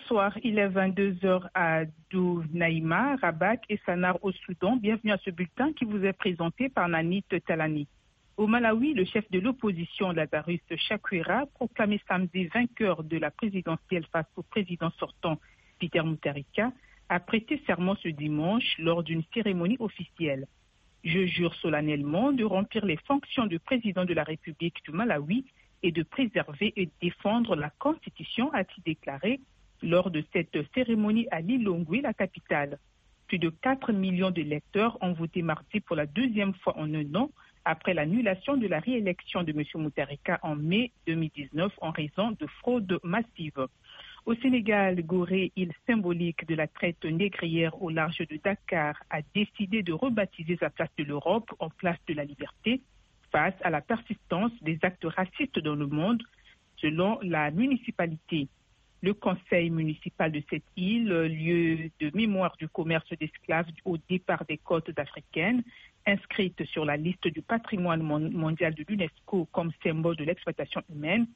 Bonsoir, il est 22h à Dounaïma, Rabat et Sanar au Soudan. Bienvenue à ce bulletin qui vous est présenté par Nanit Talani. Au Malawi, le chef de l'opposition, Lazarus Chakwera, proclamé samedi vainqueur de la présidentielle face au président sortant, Peter Mutharika, a prêté serment ce dimanche lors d'une cérémonie officielle. Je jure solennellement de remplir les fonctions de président de la République du Malawi et de préserver et défendre la Constitution, a-t-il déclaré lors de cette cérémonie à Lilongwe, la capitale. Plus de 4 millions de lecteurs ont voté mardi pour la deuxième fois en un an après l'annulation de la réélection de M. Mutharika en mai 2019 en raison de fraude massive. Au Sénégal, Gorée, île symbolique de la traite négrière au large de Dakar, a décidé de rebaptiser sa place de l'Europe en place de la liberté face à la persistance des actes racistes dans le monde, selon la municipalité. Le conseil municipal de cette île, lieu de mémoire du commerce d'esclaves au départ des côtes africaines, inscrite sur la liste du patrimoine mondial de l'UNESCO comme symbole de l'exploitation humaine,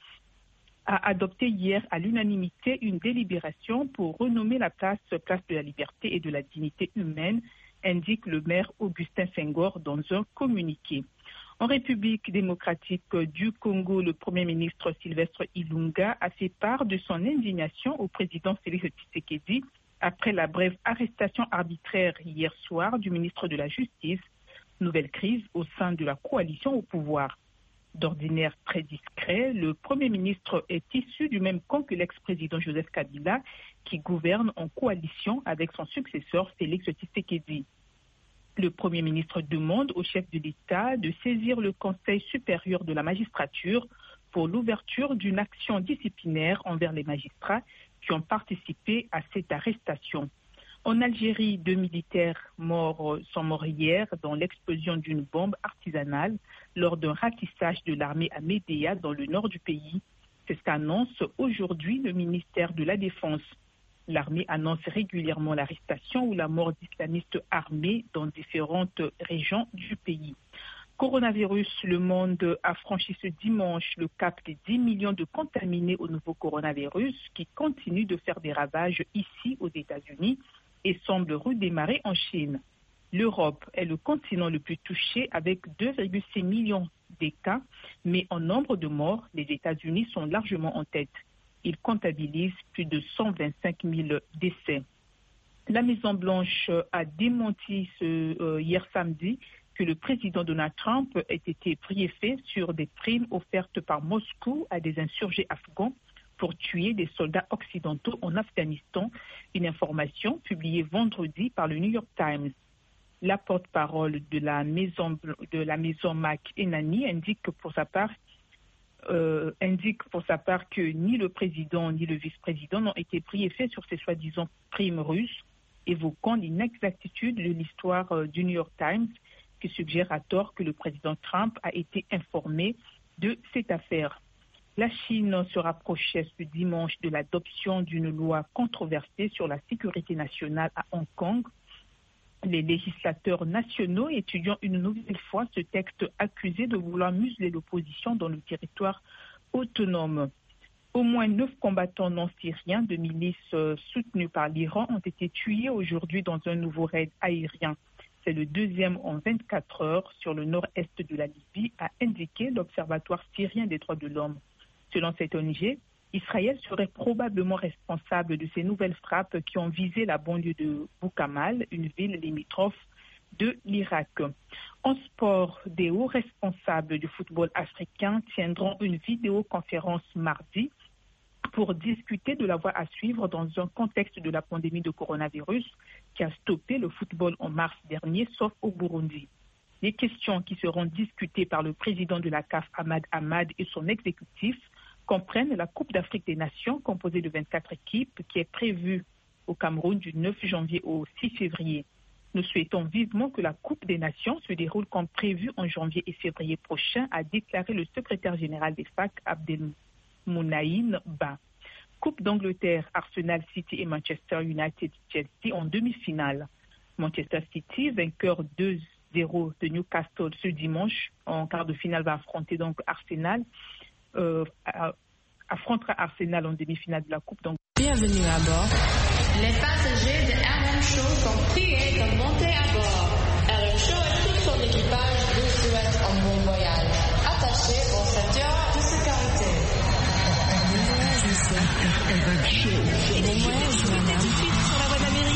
a adopté hier à l'unanimité une délibération pour renommer la place de la liberté et de la dignité humaine, indique le maire Augustin Senghor dans un communiqué. En République démocratique du Congo, le Premier ministre Sylvestre Ilunga a fait part de son indignation au président Félix Tshisekedi après la brève arrestation arbitraire hier soir du ministre de la Justice. Nouvelle crise au sein de la coalition au pouvoir. D'ordinaire très discret, le Premier ministre est issu du même camp que l'ex-président Joseph Kabila, qui gouverne en coalition avec son successeur Félix Tshisekedi. Le Premier ministre demande au chef de l'État de saisir le Conseil supérieur de la magistrature pour l'ouverture d'une action disciplinaire envers les magistrats qui ont participé à cette arrestation. En Algérie, 2 militaires sont morts hier dans l'explosion d'une bombe artisanale lors d'un ratissage de l'armée à Médéa dans le nord du pays. C'est ce qu'annonce aujourd'hui le ministère de la Défense. L'armée annonce régulièrement l'arrestation ou la mort d'islamistes armés dans différentes régions du pays. Coronavirus, le monde a franchi ce dimanche le cap des 10 millions de contaminés au nouveau coronavirus qui continue de faire des ravages ici aux États-Unis et semble redémarrer en Chine. L'Europe est le continent le plus touché avec 2,6 millions de cas, mais en nombre de morts, les États-Unis sont largement en tête. Ils comptabilisent plus de 125 000 décès. La Maison-Blanche a démenti hier samedi que le président Donald Trump ait été briefé sur des primes offertes par Moscou à des insurgés afghans pour tuer des soldats occidentaux en Afghanistan, une information publiée vendredi par le New York Times. La porte-parole de la maison McEnany indique pour sa part que ni le président ni le vice-président n'ont été briefés sur ces soi-disant primes russes, évoquant l'inexactitude de l'histoire du New York Times qui suggère à tort que le président Trump a été informé de cette affaire. La Chine se rapprochait ce dimanche de l'adoption d'une loi controversée sur la sécurité nationale à Hong Kong. Les législateurs nationaux étudiant une nouvelle fois ce texte accusé de vouloir museler l'opposition dans le territoire autonome. Au moins 9 combattants non syriens de milices soutenus par l'Iran ont été tués aujourd'hui dans un nouveau raid aérien. C'est le deuxième en 24 heures sur le nord-est de la Libye, a indiqué l'Observatoire syrien des droits de l'homme. Selon cette ONG, Israël serait probablement responsable de ces nouvelles frappes qui ont visé la banlieue de Boukamal, une ville limitrophe de l'Irak. En sport, des hauts responsables du football africain tiendront une vidéoconférence mardi pour discuter de la voie à suivre dans un contexte de la pandémie de coronavirus qui a stoppé le football en mars dernier, sauf au Burundi. Les questions qui seront discutées par le président de la CAF, Ahmad Ahmad, et son exécutif comprennent la Coupe d'Afrique des Nations composée de 24 équipes qui est prévue au Cameroun du 9 janvier au 6 février. Nous souhaitons vivement que la Coupe des Nations se déroule comme prévu en janvier et février prochain, a déclaré le secrétaire général des FAC, Abdelmounaïn Ba. Coupe d'Angleterre, Arsenal, City et Manchester United-Chelsea en demi-finale. Manchester City, vainqueur 2-0 de Newcastle ce dimanche, en quart de finale va affronter donc Arsenal. Affrontera Arsenal en demi-finale de la Coupe d'Angleterre. Bienvenue à bord. Les passagers de RM Show sont priés de monter à bord. RM Show et tout son équipage vous souhaitent un bon voyage. Attachez vos ceintures de sécurité. Bon voyage, monsieur. RM Show. Bon voyage, madame. Tout de suite sur la voie d'Amérique.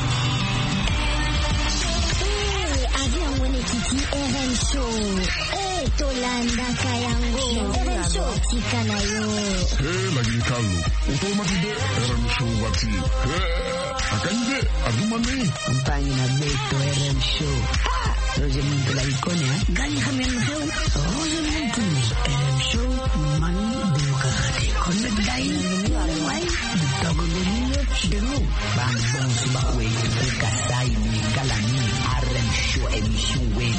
Avion Wenekiti RM Show. Tolanda Kayango. RM Show Tikanayo. Lagi Carlo. Automatique RM Show Wati. Akande Adumane. Compagnie na Beto RM Show. Roger Muntu la Ikonia. Gani Hamem Show. Roger Muntu RM Show. Mani Demokrati. Connect Dai. Wai. Dogo Benio Chidero. Bang Bong Subakwe. Kasai ni Galani. RM Show émission Wen.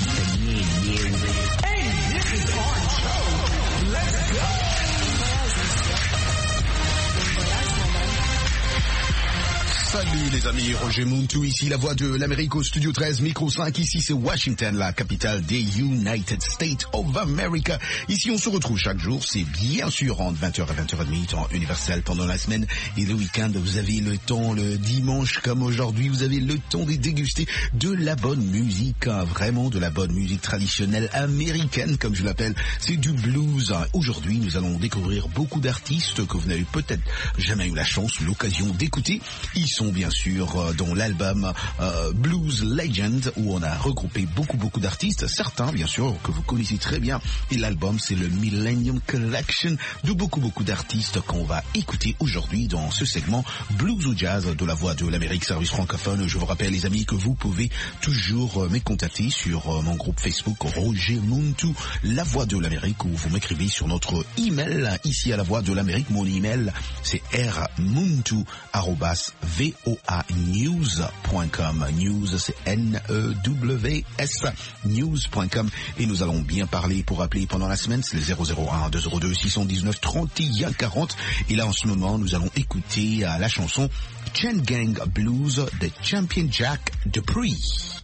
Salut les amis, Roger Muntu ici, la voix de l'Amérique au studio 13, micro 5, ici c'est Washington, la capitale des United States of America. Ici on se retrouve chaque jour, c'est bien sûr entre 20h et 20h30, temps universel pendant la semaine et le week-end. Vous avez le temps, le dimanche comme aujourd'hui, vous avez le temps de déguster de la bonne musique, vraiment de la bonne musique traditionnelle américaine comme je l'appelle, c'est du blues. Aujourd'hui nous allons découvrir beaucoup d'artistes que vous n'avez peut-être jamais eu la chance ou l'occasion d'écouter. Ils sont bien sûr dans l'album Blues Legend où on a regroupé beaucoup d'artistes, certains bien sûr que vous connaissez très bien, et l'album c'est le Millennium Collection de beaucoup d'artistes qu'on va écouter aujourd'hui dans ce segment Blues ou Jazz de la voix de l'Amérique service francophone. Je vous rappelle les amis que vous pouvez toujours me contacter sur mon groupe Facebook Roger Muntu, la voix de l'Amérique, où vous m'écrivez sur notre email ici à la voix de l'Amérique. Mon email c'est rmuntu@voanews.com. News c'est N-E-W-S news.com, et nous allons bien parler. Pour appeler pendant la semaine c'est le 001 202 619 31 40, et là en ce moment nous allons écouter la chanson Chain Gang Blues de Champion Jack Dupree.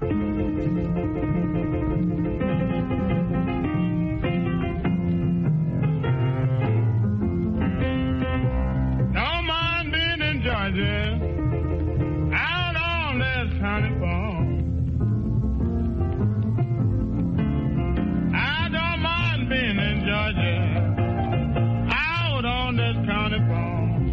Georgia, out on this county farm. I don't mind being in Georgia, out on this county farm.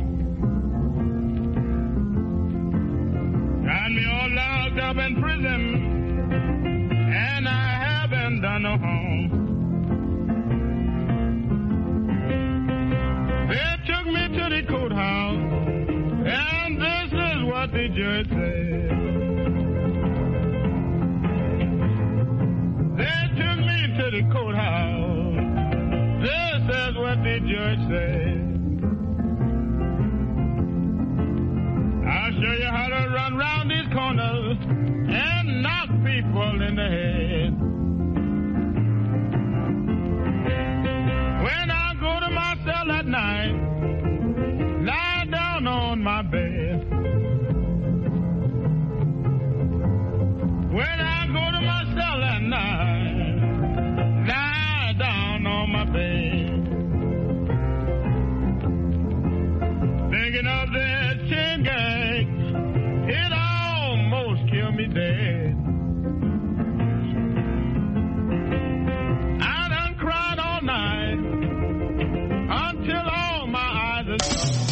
Got me all locked up in prison, and I haven't done no harm. They took me to the courthouse, and this is what the judge said. They took me to the courthouse. This is what the judge said. I'll show you how to run round these corners and knock people in the head. When I go to my cell at night, lie down on my bed. When I go to my cell at night, lie down on my bed. Thinking of that chain gang, it almost killed me dead. I done cried all night until all my eyes are...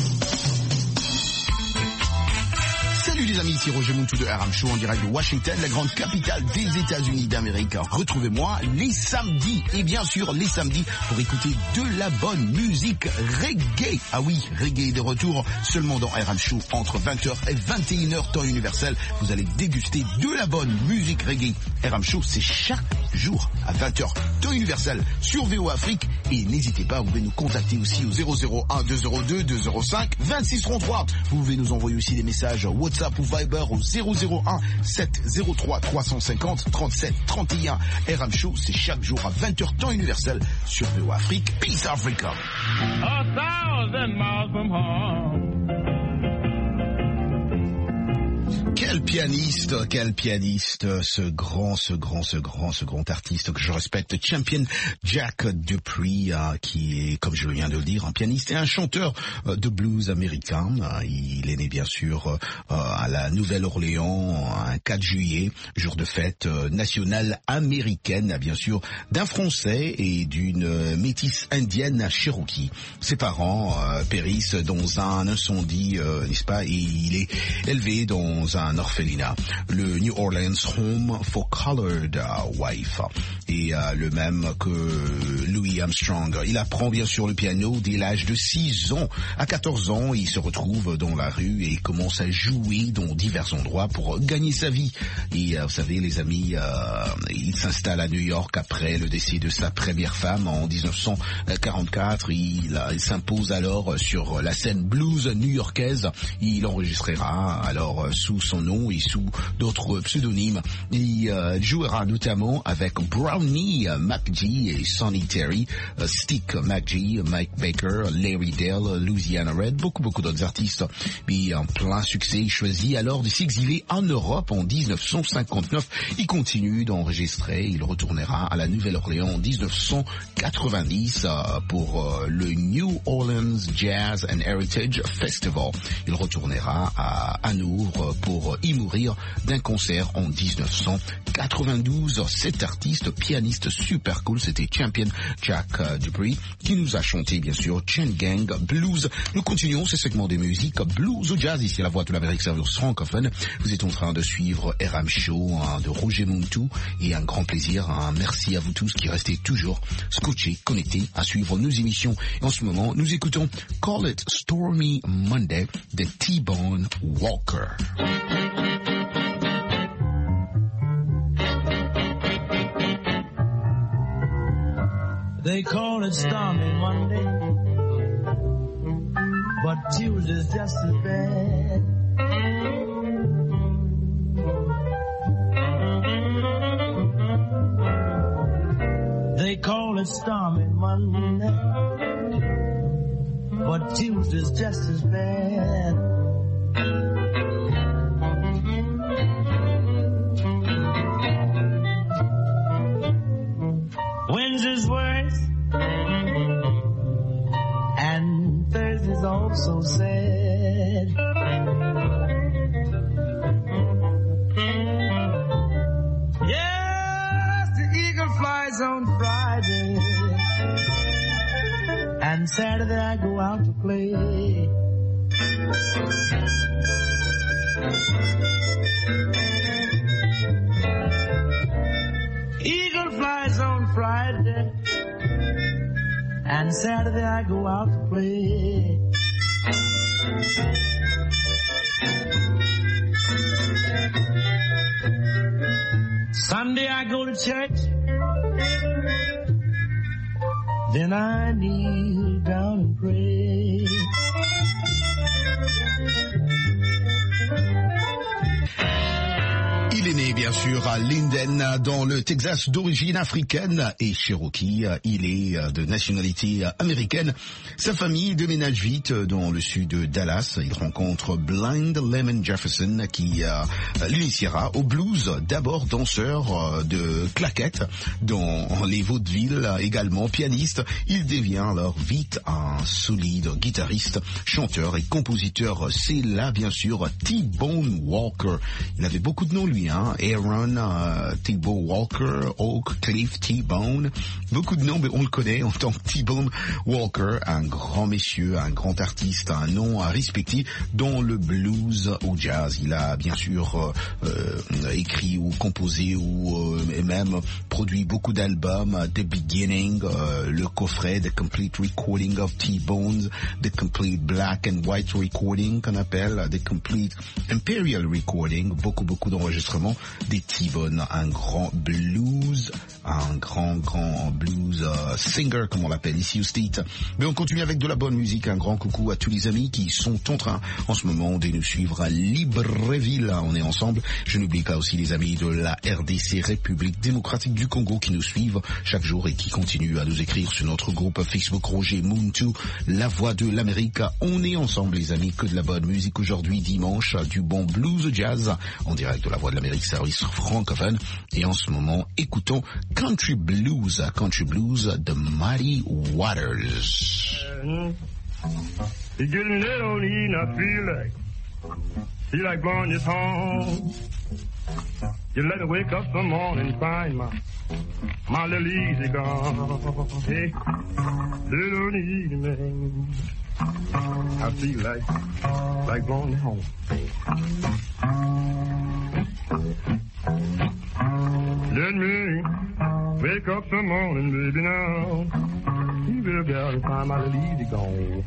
Salut les amis, ici Roger Muntu de RM Show en direct de Washington, la grande capitale des États-Unis d'Amérique. Retrouvez-moi les samedis, et bien sûr les samedis, pour écouter de la bonne musique reggae. Ah oui, reggae est de retour seulement dans RM Show entre 20h et 21h temps universel. Vous allez déguster de la bonne musique reggae. RM Show, c'est chaque jour à 20h temps universel sur VO Afrique, et n'hésitez pas, vous pouvez nous contacter aussi au 001 202 205 2633. Vous pouvez nous envoyer aussi des messages WhatsApp ou Viber au 001 703 350 37 31. RM Show, c'est chaque jour à 20h temps universel sur VO Afrique. Peace Africa. 1,000 miles from home. Quel pianiste, ce grand artiste que je respecte, Champion Jack Dupree, qui est, comme je viens de le dire, un pianiste et un chanteur de blues américain. Il est né bien sûr à la Nouvelle-Orléans un 4 juillet, jour de fête nationale américaine, bien sûr, d'un Français et d'une métisse indienne Cherokee. Ses parents périssent dans un incendie, n'est-ce pas, et il est élevé dans un orphelinat, le New Orleans Home for Colored Wife, et le même que Louis Armstrong. Il apprend bien sûr le piano dès l'âge de 6 ans. À 14 ans, il se retrouve dans la rue et commence à jouer dans divers endroits pour gagner sa vie. Et vous savez les amis, il s'installe à New York après le décès de sa première femme en 1944. Il s'impose alors sur la scène blues new-yorkaise. Il enregistrera alors sous son nom et sous d'autres pseudonymes. Il jouera notamment avec Brownie McGee et Sonny Terry, Stick McGee, Mike Baker, Larry Dale, Louisiana Red, beaucoup d'autres artistes. Mais en plein succès, il choisit alors de s'exiler en Europe en 1959. Il continue d'enregistrer. Il retournera à la Nouvelle-Orléans en 1990 pour le New Orleans Jazz and Heritage Festival. Il retournera à Hanovre pour y mourir d'un cancer en 1992. Cet artiste, pianiste super cool, c'était Champion Jack Dupree qui nous a chanté bien sûr Chain Gang Blues. Nous continuons ce segment de musique blues ou jazz ici à la Voix de l'Amérique service francophone. Vous êtes en train de suivre RM Show de Roger Montou et un grand plaisir. Merci à vous tous qui restez toujours scotchés, connectés à suivre nos émissions. Et en ce moment, nous écoutons Call It Stormy Monday de T-Bone Walker. They call it stormy Monday, but Tuesday's just as bad. They call it stormy Monday, but Tuesday's just as bad. Wednesday's worse, and Thursday's also sad. Yes, the eagle flies on Friday, and Saturday I go out to play. Eagle flies on Friday, and Saturday I go out to play. Sunday I go to church, then I kneel down and pray. Il est né bien sûr à Linden dans le Texas d'origine africaine et Cherokee. Il est de nationalité américaine. Sa famille déménage vite dans le sud de Dallas. Il rencontre Blind Lemon Jefferson qui l'initiera au blues, d'abord danseur de claquettes dans les vaudevilles, également pianiste. Il devient alors vite un solide guitariste, chanteur et compositeur. C'est là bien sûr T-Bone Walker. Il avait beaucoup de noms lui, Aaron, T-Bone Walker, Oak Cliff, T-Bone, beaucoup de noms, mais on le connaît en tant que T-Bone Walker, un grand monsieur, un grand artiste, un nom à respecter dans le blues ou jazz. Il a bien sûr écrit ou composé ou et même produit beaucoup d'albums, The Beginning, le coffret The Complete Recording of T-Bones, The Complete Black and White Recording qu'on appelle, The Complete Imperial Recording, beaucoup d'enregistrements enregistrement des T-Bone, un grand blues singer, comme on l'appelle ici au State. Mais on continue avec de la bonne musique. Un grand coucou à tous les amis qui sont en train en ce moment de nous suivre à Libreville. On est ensemble. Je n'oublie pas aussi les amis de la RDC, République démocratique du Congo, qui nous suivent chaque jour et qui continuent à nous écrire sur notre groupe Facebook Roger Muntu, la voix de l'Amérique. On est ensemble les amis, que de la bonne musique aujourd'hui, dimanche, du bon blues jazz en direct de la voix de l'Amérique, service francophone. Et en ce moment, écoutons Country Blues de Muddy Waters. It's getting late on the evening, I feel like blowing this horn. You let me wake up some morning and find my little easy gone. Hey, little on the evening, I feel like blowing it home. Let me wake up some morning, baby, now. You better get out and find my little easy gone.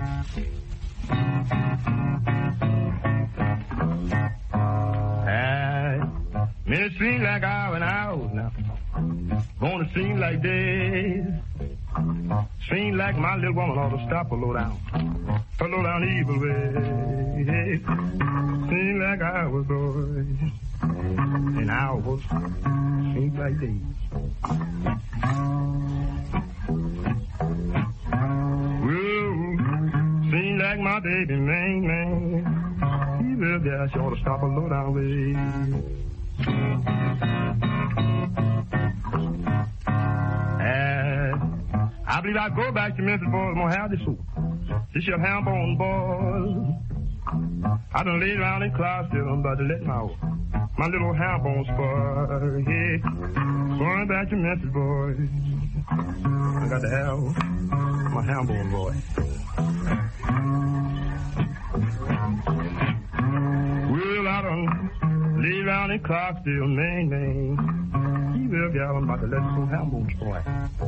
Minutes seem like hours and hours now. Gonna seem like days. Seem like my little woman ought to stop a low down evil way. Seem like hours, boy, and hours seem like days. Well, seem like my baby, man. He will guess she ought to stop a low down way. I believe I'll go back to Memphis, boys. I'm gonna have this soup. This your ham bone, boys. I done laid around in Clarksville. I'm about to let my little ham bone spoil. Yeah, going back to Memphis, boys. I got to have my ham bone, boy. Well, I done laid around in Clarksville, man. He will get out. I'm about to let some ham bone spoil.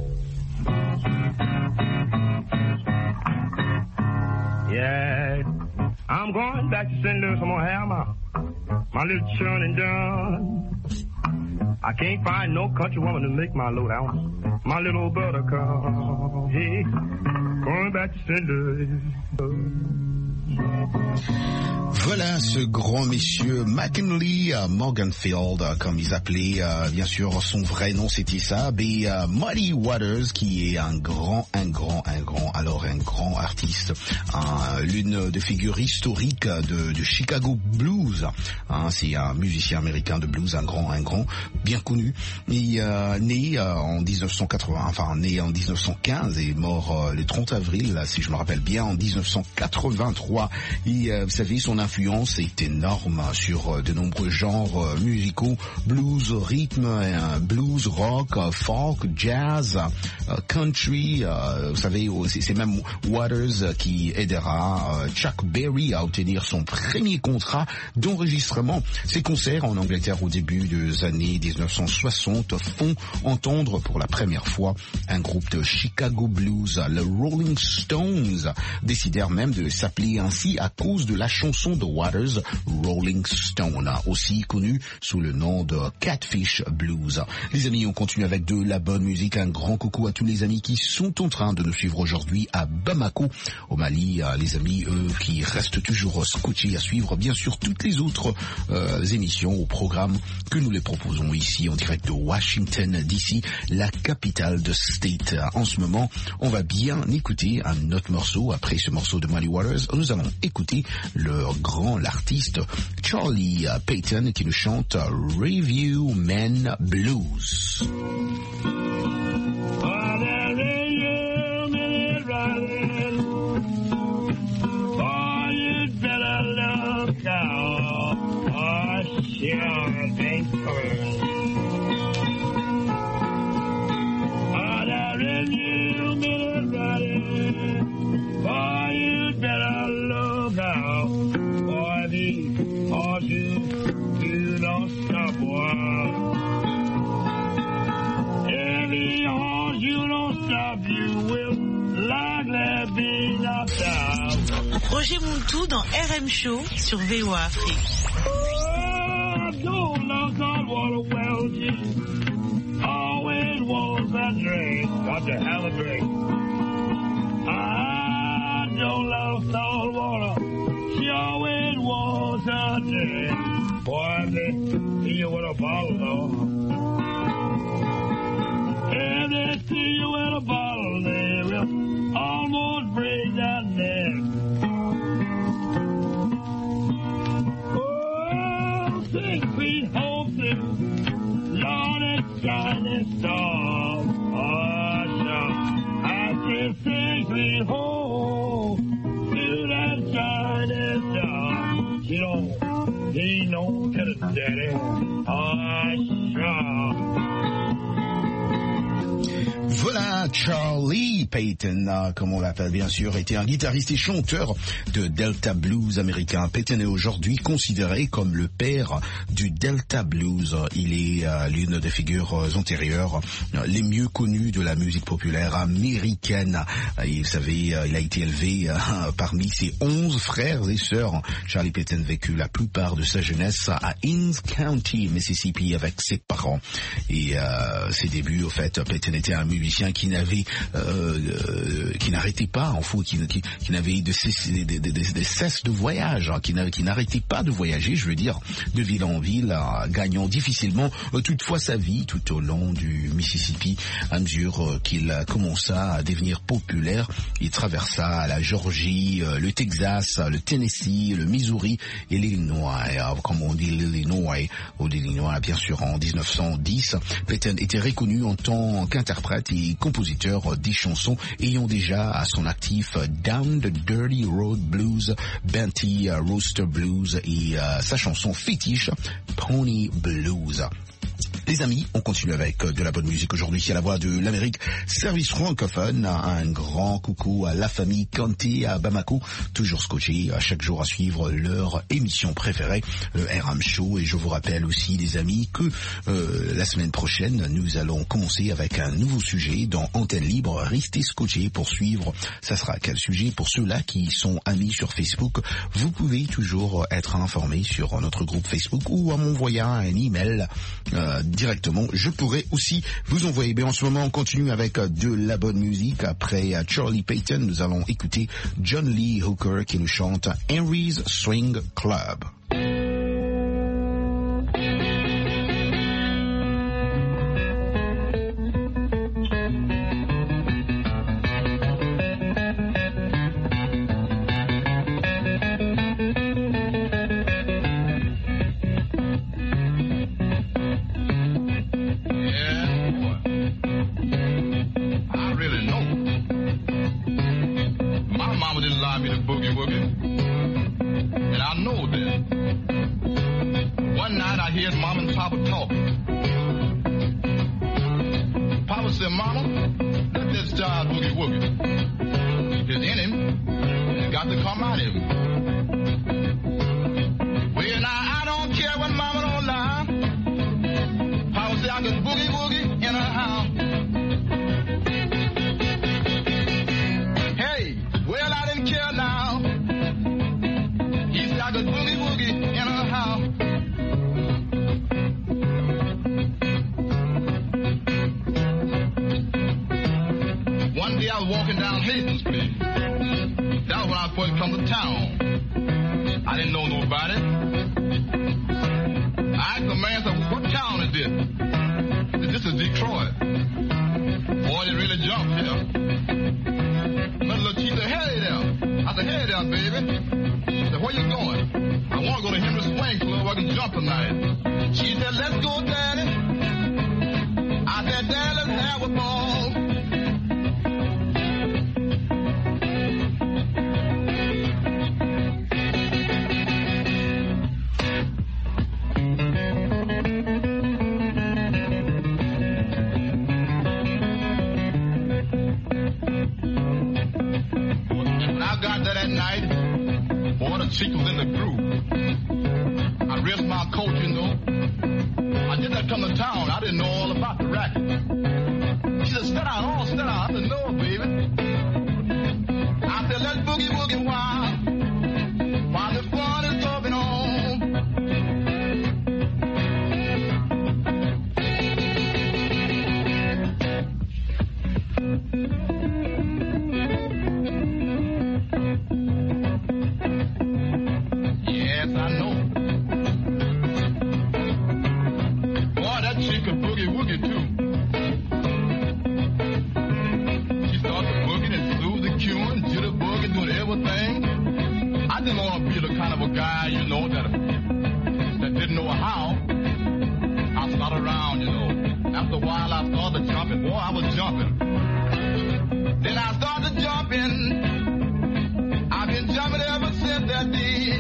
Yeah, I'm going back to St. Louis. I'm gonna have my little churning done. I can't find no country woman to make my load out. My little buttercup. Hey, going back to St. Louis. Voilà ce grand monsieur McKinley Morganfield, comme ils appelaient bien sûr son vrai nom, c'était ça, mais Muddy Waters, qui est un grand artiste, l'une des figures historiques de Chicago Blues. C'est un musicien américain de blues, un grand, bien connu. Il né en 1915 et mort le 30 avril, si je me rappelle bien, en 1983. Et vous savez, son influence est énorme sur de nombreux genres musicaux, blues, rythme, blues, rock, folk, jazz, country. Vous savez, c'est même Waters qui aidera Chuck Berry à obtenir son premier contrat d'enregistrement. Ses concerts en Angleterre au début des années 1960 font entendre pour la première fois un groupe de Chicago Blues. Le Rolling Stones décidèrent même de s'appeler ainsi à cause de la chanson de Waters, Rolling Stone, aussi connue sous le nom de Catfish Blues. Les amis, on continue avec de la bonne musique. Un grand coucou à tous les amis qui sont en train de nous suivre aujourd'hui à Bamako, au Mali. Les amis, eux, qui restent toujours scotchés à suivre, bien sûr, toutes les autres émissions au programme que nous les proposons ici en direct de Washington DC, la capitale de State. En ce moment, on va bien écouter un autre morceau. Après ce morceau de Muddy Waters, nous allons écouter l'artiste Charlie Payton qui nous chante Review Men Blues. Roger Muntu dans RM Show sur VOA Afrique. Boy, they see you with a bottle, though. If they see you with a bottle, they will almost break that neck. Oh, 6 feet home, Lord, it's shining star. Oh, sure. I said 6 feet home to that shining star. You know, he don't get it, daddy. Oh, sure. Voilà, Charlie Payton, comme on l'appelle bien sûr, était un guitariste et chanteur de Delta Blues américain. Payton est aujourd'hui considéré comme le père du Delta Blues. Il est l'une des figures antérieures les mieux connues de la musique populaire américaine. Et vous savez, il a été élevé parmi ses 11 frères et sœurs. Charlie Payton vécut la plupart de sa jeunesse à Inns County, Mississippi, avec ses parents. Et ses débuts, au fait, Payton était un musicien qui n'avait, qui n'arrêtait pas, en fait, qui n'avait de cesse de voyage, qui n'arrêtait pas de voyager, je veux dire, de ville en ville, gagnant difficilement toutefois sa vie tout au long du Mississippi. À mesure qu'il commença à devenir populaire, il traversa la Géorgie, le Texas, le Tennessee, le Missouri et l'Illinois. Comme on dit l'Illinois, ou l'Illinois bien sûr en 1910, Payton était reconnu en tant qu'interprète et compositeur des chansons ayant déjà à son actif Down the Dirty Road Blues, Benty Rooster Blues et sa chanson fétiche Pony Blues. Les amis, on continue avec de la bonne musique aujourd'hui à la voix de l'Amérique, service francophone. Un grand coucou à la famille Kanté à Bamako, toujours scotché chaque jour à suivre leur émission préférée, le RM Show. Et je vous rappelle aussi, les amis, que la semaine prochaine, nous allons commencer avec un nouveau sujet dans Antenne Libre. Restez scotchés pour suivre. Ça sera quel sujet? Pour ceux-là qui sont amis sur Facebook, vous pouvez toujours être informés sur notre groupe Facebook ou en m'envoyant un email directement. Je pourrais aussi vous envoyer. Mais en ce moment, on continue avec de la bonne musique. Après Charlie Payton, nous allons écouter John Lee Hooker qui nous chante Henry's Swing Club. while I started jumping. Boy, I was jumping. Then I started jumping. I've been jumping ever since that day.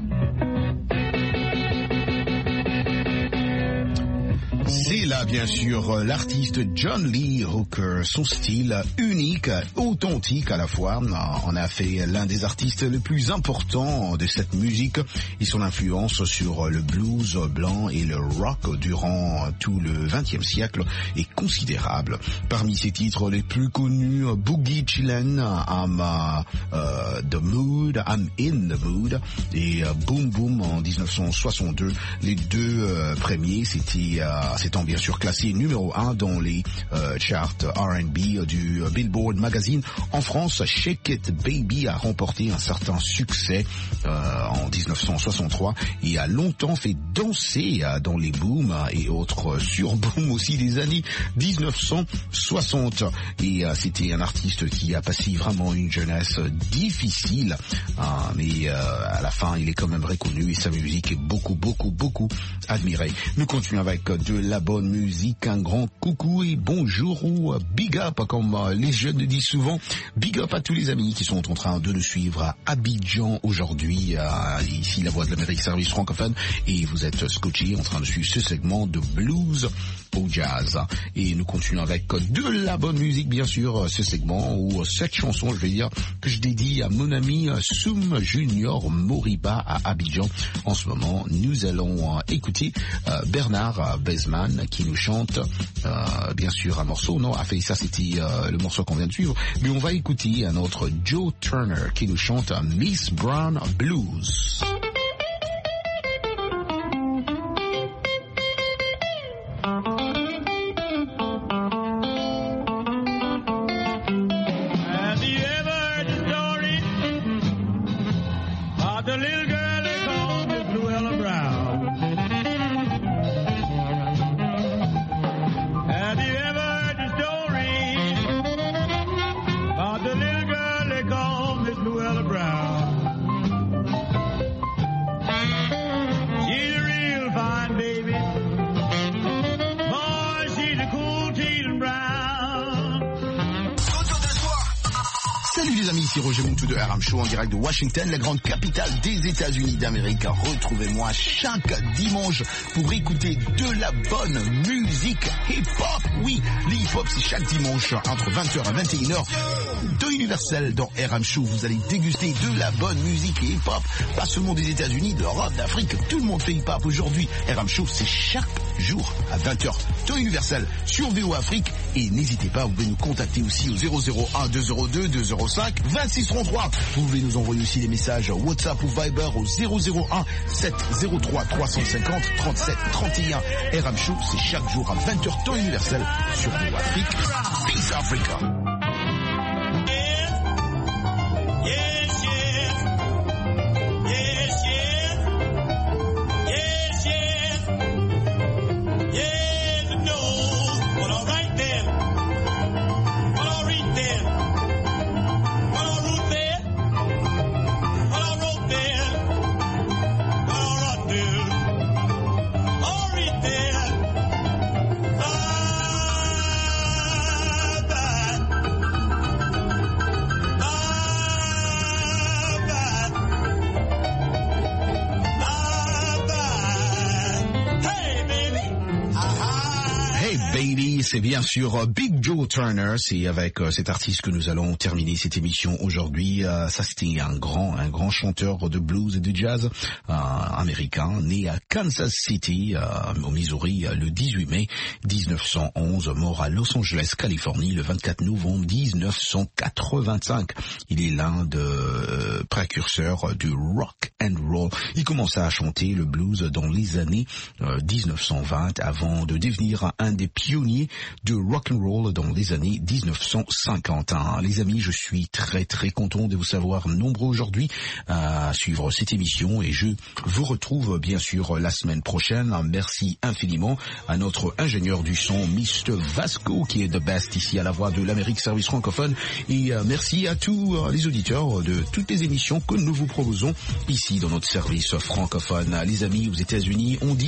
C'est là, bien sûr, l'artiste John Lee Hooker. Son style unique, authentique à la fois, en a fait l'un des artistes les plus importants de cette musique et son influence sur le blues blanc et le rock durant tout le XXe siècle est considérable. Parmi ses titres les plus connus, Boogie Chillin', I'm the Mood, I'm in the Mood et Boom Boom en 1962. Les deux premiers, s'étant bien sûr classé numéro 1 dans les charts R&B du Billboard Magazine. En France, Shake It Baby a remporté un certain succès en 1963 et a longtemps fait danser dans les booms et autres surbooms aussi des années 1960. Et c'était un artiste qui a passé vraiment une jeunesse difficile, mais à la fin il est quand même reconnu et sa musique est beaucoup admirée. Nous continuons avec de la bonne musique, un grand coucou et bonjour ou big up comme les jeunes le disent souvent. Big up à tous les amis qui sont en train de nous suivre à Abidjan aujourd'hui, ici la Voix de l'Amérique service francophone, et vous êtes scotchés en train de suivre ce segment de blues au jazz. Et nous continuons avec de la bonne musique bien sûr, ce segment où cette chanson je vais dire que je dédie à mon ami Soum Junior Moriba à Abidjan. En ce moment nous allons écouter Bernard Bezman qui nous chante bien sûr un morceau, non, a fait ça c'était le morceau qu'on vient de suivre, mais on va écouter un autre Joe Turner qui nous chante Miss Brown Blues. Ici Roger Montou de RM Show en direct de Washington, la grande capitale des États-Unis d'Amérique. Retrouvez-moi chaque dimanche pour écouter de la bonne musique hip-hop. Oui, l'hip-hop c'est chaque dimanche entre 20h et 21h. De Universel dans RM Show, vous allez déguster de la bonne musique hip-hop. Pas seulement des États-Unis, d'Europe, d'Afrique, tout le monde fait hip-hop aujourd'hui. RM Show c'est chaque jour à 20h. De Universel sur VO Afrique. Et n'hésitez pas, vous pouvez nous contacter aussi au 001 202 205 2633. Vous pouvez nous envoyer aussi des messages WhatsApp ou Viber au 001 703 350 37 31. RM Show, c'est chaque jour à 20h temps universel sur VO Afrique. Peace Africa. C'est bien sûr Big Joe Turner, c'est avec cet artiste que nous allons terminer cette émission aujourd'hui. Ça c'était un grand chanteur de blues et de jazz américain, né à Kansas City, au Missouri, le 18 mai 1911, mort à Los Angeles, Californie, le 24 novembre 1985. Il est l'un des précurseurs du rock and roll. Il commença à chanter le blues dans les années 1920 avant de devenir un des pionniers de rock and roll dans les années 1951. Les amis, je suis très content de vous savoir nombreux aujourd'hui à suivre cette émission et je vous retrouve bien sûr la semaine prochaine. Merci infiniment à notre ingénieur du son, Mr. Vasco, qui est the best ici à la Voix de l'Amérique service francophone, et merci à tous les auditeurs de toutes les émissions que nous vous proposons ici dans notre service francophone. Les amis, aux États-Unis, on dit